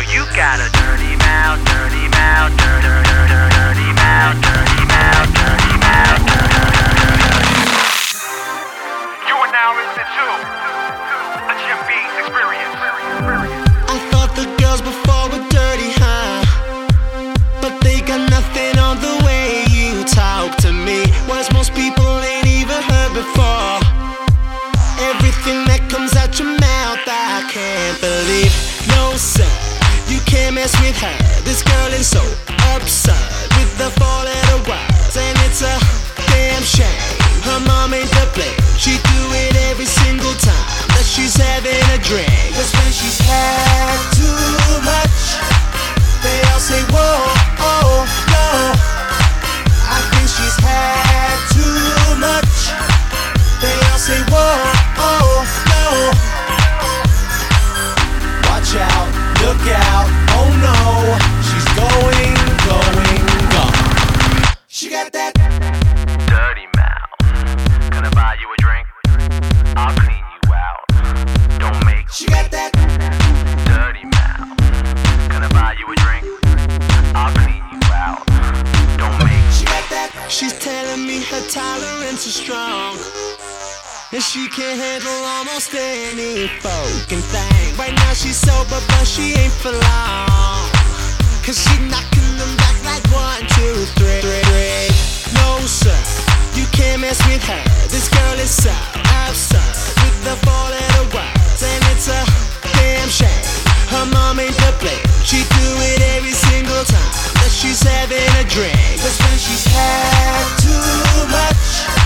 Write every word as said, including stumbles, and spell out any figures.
You got a dirty mouth, dirty mouth, dirty, dirty, dirty mouth, dirty mouth, dirty mouth, dirty, dirty. You are now listening to a Jim Beats experience. I thought the girls before were dirty, huh? But they got nothing on the way you talk to me. Words most people ain't even heard before. Everything that comes out your mouth, I can't believe. No sir, you can't mess with her. This girl is so absurd with the four letter words, and it's a damn shame. Her mom ain't to blame. She do it every single time that she's having a drink. Cause when she's had too much, they all say whoa, oh, no. I think she's had too much. They all say whoa, oh, no. Watch out, look out, oh no. She's going, going, gone. She got that Dirty mouth. Gonna buy you a drink? I'll clean you out. Don't make She got that dirty mouth. Gonna buy you a drink? I'll clean you out. Don't make She got that. She's telling me her tolerance is strong, and she can handle almost any fucking thing. Right now she's sober, but she ain't for long. Cause she knocking them back like one, two, three, three, three. No sir, you can't mess with her. This girl is so absurd with the four letter words, and it's a damn shame. Her mom ain't to blame. She do it every single time that she's having a drink. Cause when she's had too much,